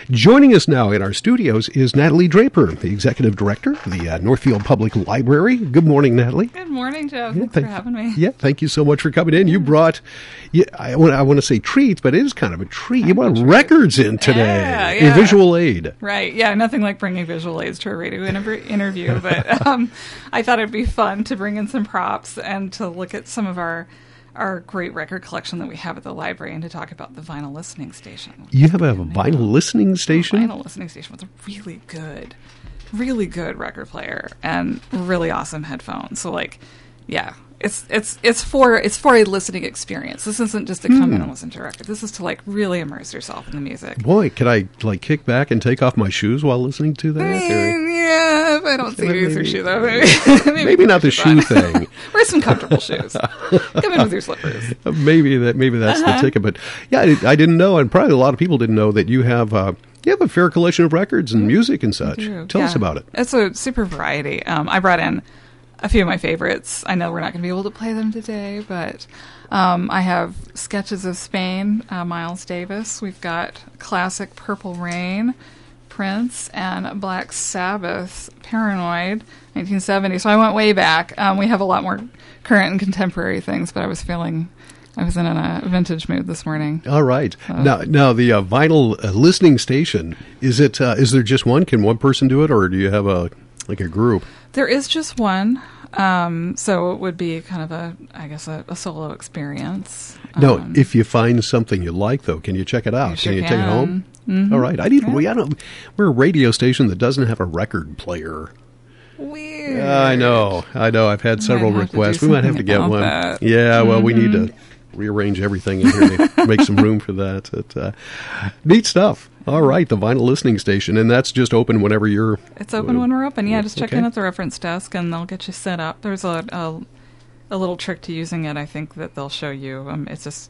Joining us now in our studios is Natalie Draper, the Executive Director of the Northfield Public Library. Good morning, Natalie. Good morning, Joe. Thanks for having me. Yeah, thank you so much for coming in. You brought, I want to say treats, but it is kind of a treat. You brought records in today, a visual aid. Right, yeah, nothing like bringing visual aids to a radio interview, but I thought it'd be fun to bring in some props and to look at some of our great record collection that we have at the library and to talk about the vinyl listening station. You have a vinyl listening station? A vinyl listening station with a really good record player and really awesome headphones. So it's for a listening experience. This isn't just to come in and listen to a record. This is to really immerse yourself in the music. Boy, could I kick back and take off my shoes while listening to that? Yeah, if I don't see you with your shoe though. Maybe not the shoe thing. Wear some comfortable shoes. Come in with your slippers. Maybe that's the ticket. But yeah, I didn't know, and probably a lot of people didn't know that you have a fair collection of records and music and such. Tell us about it. It's a super variety. I brought in a few of my favorites. I know we're not going to be able to play them today, but I have Sketches of Spain, Miles Davis. We've got classic Purple Rain, Prince, and Black Sabbath, Paranoid, 1970. So I went way back. We have a lot more current and contemporary things, but I was in a vintage mood this morning. All right. Now the vinyl listening station, is there just one? Can one person do it, or do you have a group? There is just one. So it would be kind of a solo experience. No, if you find something you like, though, can you check it out? Can you take it home? Mm-hmm. All right. We're a radio station that doesn't have a record player. Weird. I know. I've had several requests. We might have to get one. That. Yeah, well, we need to rearrange everything in here to make some room for that. Neat stuff. All right, the vinyl listening station, and that's just open whenever you're... It's open when we're open, yeah. Just check in at the reference desk, and they'll get you set up. There's a little trick to using it, I think, that they'll show you. It's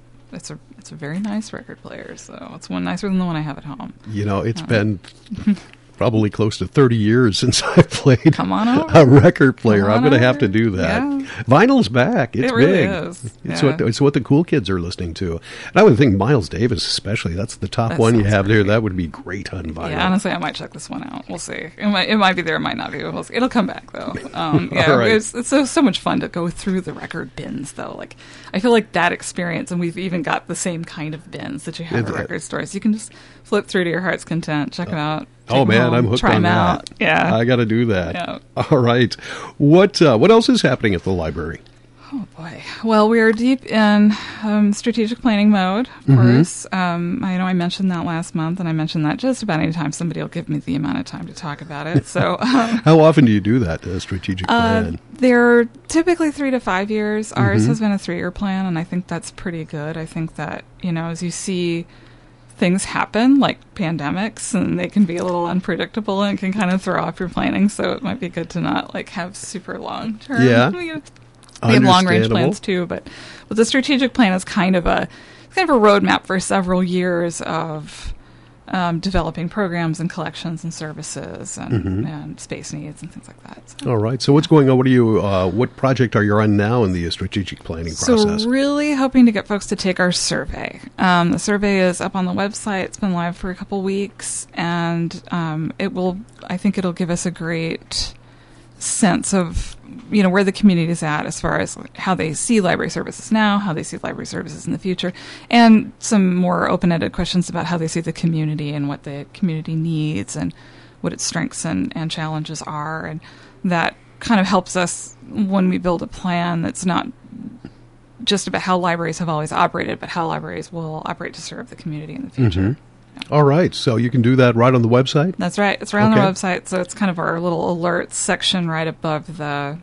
a very nice record player, so it's one nicer than the one I have at home. It's been... probably close to 30 years since I played a record player. I'm going to have to do that. Yeah. Vinyl's back. It's really big. Is. It's what the cool kids are listening to. And I would think Miles Davis especially. That's the top one you have there. That would be great on vinyl. Yeah, honestly, I might check this one out. We'll see. It might be there. It might not be. It'll come back, though. Right. It's so much fun to go through the record bins, though. I feel like that experience, and we've even got the same kind of bins that you have at record stores. You can just flip through to your heart's content, check them out. Oh man, I'm hooked on that. Out. Yeah, I got to do that. Yeah. All right. What else is happening at the library? Oh boy. Well, we are deep in strategic planning mode. Of course, I know I mentioned that last month, and I mentioned that just about any time somebody will give me the amount of time to talk about it. So, how often do you do that strategic plan? They're typically 3 to 5 years. Ours has been a 3-year plan, and I think that's pretty good. I think that as you see things happen like pandemics, and they can be a little unpredictable and can kind of throw off your planning, so it might be good to not have super long term. Yeah, we have long range plans too, but the strategic plan is kind of a roadmap for several years of developing programs and collections and services and space needs and things like that. So, all right. So what's going on? What project are you on now in the strategic planning process? So really hoping to get folks to take our survey. The survey is up on the website. It's been live for a couple weeks, and I think it'll give us a great sense of where the community is at as far as how they see library services now, how they see library services in the future, and some more open-ended questions about how they see the community and what the community needs and what its strengths and challenges are. And that kind of helps us when we build a plan that's not just about how libraries have always operated, but how libraries will operate to serve the community in the future. All right, so you can do that right on the website? That's right. It's right on the website, so it's kind of our little alerts section right above the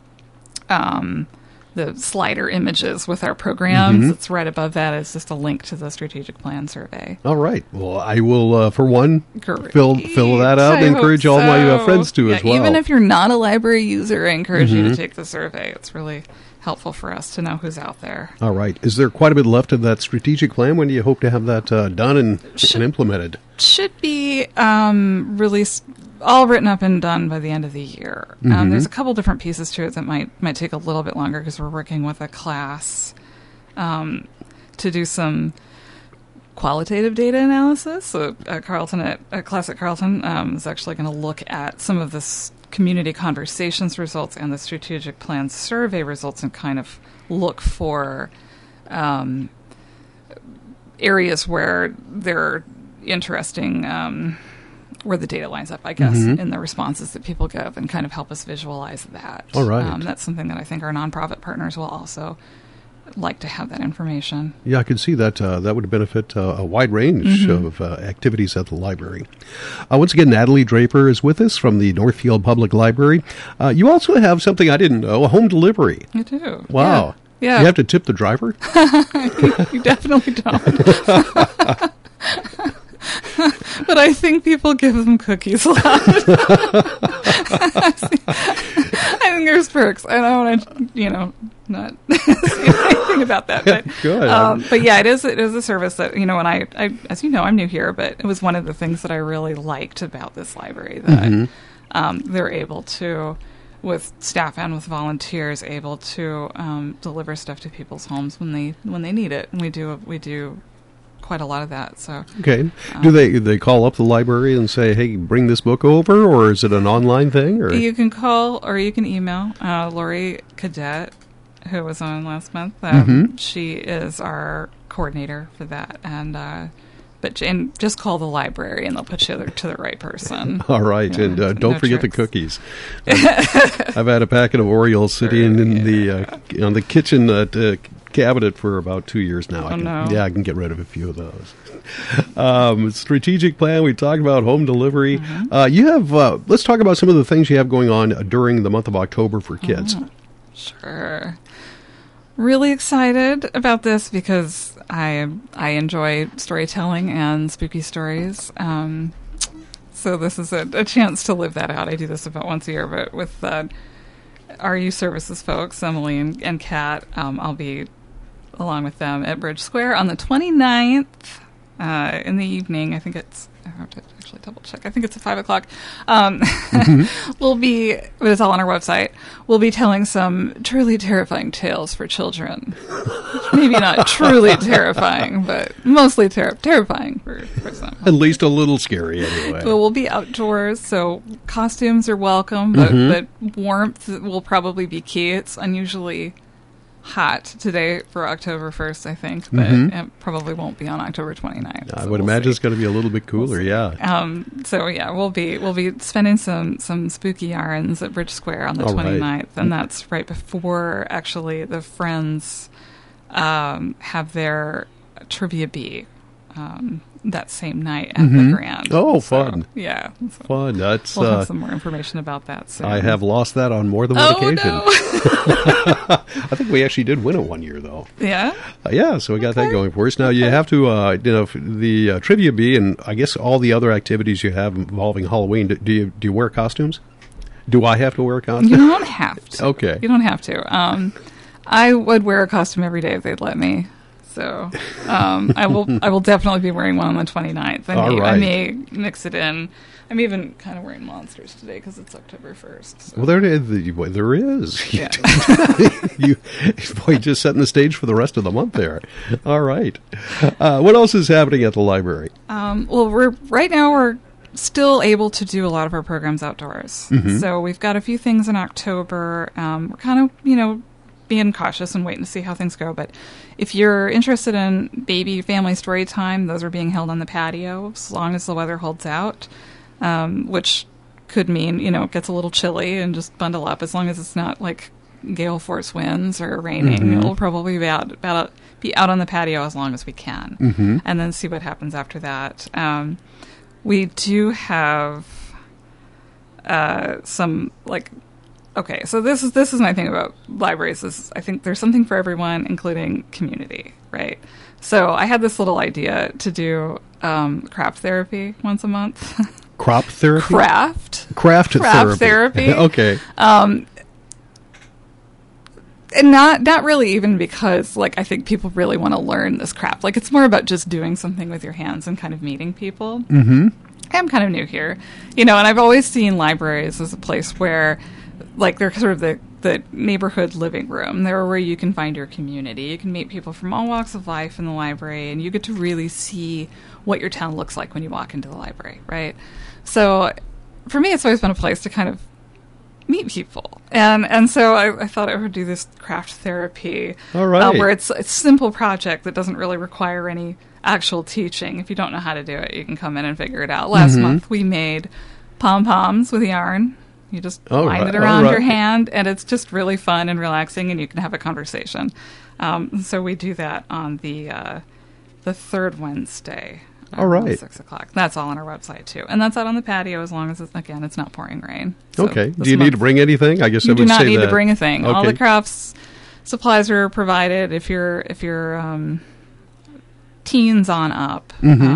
slider images with our programs. It's right above that. It's just a link to the strategic plan survey. All right. Well, I will, for one, fill that out and encourage all my friends to as well. Even if you're not a library user, I encourage you to take the survey. It's really helpful for us to know who's out there. All right. Is there quite a bit left of that strategic plan? When do you hope to have that done and implemented? Should be released, all written up and done by the end of the year. There's a couple different pieces to it that might take a little bit longer because we're working with a class to do some qualitative data analysis. So Carleton at Classic Carleton is actually going to look at some of this community conversations results and the strategic plan survey results and kind of look for areas where they're interesting, where the data lines up, I guess, in the responses that people give, and kind of help us visualize that. All right. That's something that I think our nonprofit partners will also like to have that information. Yeah, I could see that that would benefit a wide range of activities at the library. Once again, Natalie Draper is with us from the Northfield Public Library. You also have something I didn't know, a home delivery. I do. Wow. Yeah. You have to tip the driver? You definitely don't. But I think people give them cookies a lot. I think there's perks. I don't want to, not say anything about that. But, Good. But yeah, it is a service that, and I, as you know, I'm new here, but it was one of the things that I really liked about this library, that they're able to, with staff and with volunteers, able to deliver stuff to people's homes when they need it. And we do quite a lot of that. So okay, do they call up the library and say, "Hey, bring this book over," or is it an online thing? Or you can call or you can email Lori Cadet, who was on last month. She is our coordinator for that, and just call the library and they'll put you to the right person. All right, Yeah, and don't forget tricks. the cookies. I've had a packet of Oreos sitting in on the kitchen cabinet for about 2 years now. I can get rid of a few of those. Strategic plan. We talked about home delivery. You have. Let's talk about some of the things you have going on during the month of October for kids. Sure. Really excited about this because I enjoy storytelling and spooky stories. So this is a chance to live that out. I do this about once a year, but with our youth services folks, Emily and Kat, I'll be along with them at Bridge Square on the 29th in the evening. I have to actually double check. I think it's at 5 o'clock. We'll be, but it's all on our website. We'll be telling some truly terrifying tales for children. Maybe not truly terrifying, but mostly terrifying for some. At least a little scary, anyway. Well, we'll be outdoors, so costumes are welcome, but warmth will probably be key. It's unusually hot today for October 1st, I think, but it probably won't be on October 29th. I would imagine it's going to be a little bit cooler, So yeah, we'll be spending some spooky yarns at Bridge Square on the 29th, and that's right before actually the Friends have their Trivia Bee that same night at the Grand. Oh, fun. So, yeah. So fun. That's, we'll have some more information about that soon. I have lost that on more than one occasion. No. I think we actually did win it one year, though. Yeah? Yeah, so we got that going for us. Now, you have to, the Trivia Bee and I guess all the other activities you have involving Halloween, do you wear costumes? Do I have to wear a costume? You don't have to. Okay. You don't have to. I would wear a costume every day if they'd let me. So I will definitely be wearing one on the 29th. I may mix it in. I'm even kind of wearing monsters today because it's October 1st. So. Well, there is. Yeah. you just setting the stage for the rest of the month there. All right. What else is happening at the library? Well, right now we're still able to do a lot of our programs outdoors. So we've got a few things in October. We're kind of, being cautious and waiting to see how things go. But if you're interested in baby family story time, those are being held on the patio as long as the weather holds out, which could mean, it gets a little chilly and just bundle up as long as it's not like gale force winds or raining. It'll probably be out on the patio as long as we can and then see what happens after that. We do have some okay, so this is my thing about libraries is I think there's something for everyone, including community, right? So I had this little idea to do craft therapy once a month. Crop therapy? Craft therapy. Okay. And not really even because I think people really want to learn this craft. It's more about just doing something with your hands and kind of meeting people. I'm kind of new here, and I've always seen libraries as a place where they're sort of the the neighborhood living room. They're where you can find your community. You can meet people from all walks of life in the library, and you get to really see what your town looks like when you walk into the library, right? So for me, it's always been a place to kind of meet people. And so I thought I would do this craft therapy. All right. Where it's a simple project that doesn't really require any actual teaching. If you don't know how to do it, you can come in and figure it out. Last month, we made pom-poms with yarn. You just wind it around your hand, and it's just really fun and relaxing, and you can have a conversation. So we do that on the third Wednesday. All right. 6 o'clock. That's all on our website, too. And that's out on the patio as long as, it's not pouring rain. So okay. Do you need to bring anything? I guess you I would say do not need to bring a thing. Okay. All the crafts supplies are provided. If you're teens on up,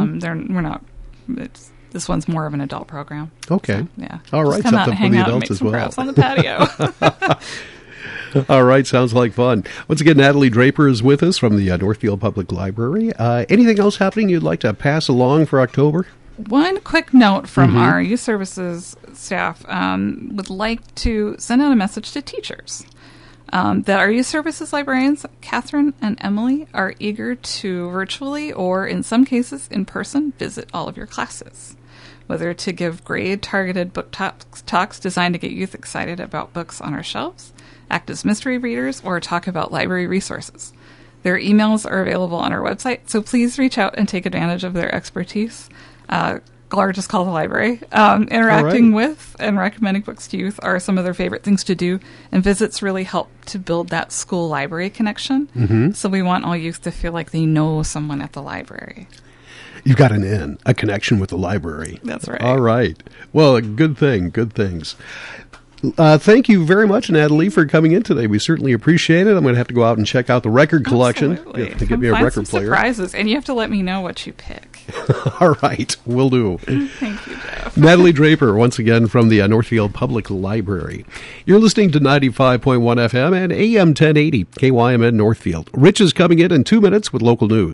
this one's more of an adult program. Okay. So, yeah. All right. Just come out and hang for the out and adults make as some well. crafts on the patio. All right, sounds like fun. Once again, Natalie Draper is with us from the Northfield Public Library. Anything else happening you'd like to pass along for October? One quick note from our youth services staff would like to send out a message to teachers that our youth services librarians, Catherine and Emily, are eager to virtually or in some cases in person visit all of your classes, whether to give grade-targeted book talks designed to get youth excited about books on our shelves, act as mystery readers, or talk about library resources. Their emails are available on our website, so please reach out and take advantage of their expertise. Largest call the library. Interacting with and recommending books to youth are some of their favorite things to do, and visits really help to build that school-library connection. So we want all youth to feel like they know someone at the library. You've got a connection with the library. That's right. All right. Well, a good thing. Good things. Thank you very much, Natalie, for coming in today. We certainly appreciate it. I'm going to have to go out and check out the record collection. Absolutely. You have to get me a record player. Surprises, and you have to let me know what you pick. All right. Will do. Thank you, Jeff. Natalie Draper, once again, from the Northfield Public Library. You're listening to 95.1 FM and AM 1080, KYMN Northfield. Rich is coming in 2 minutes with local news.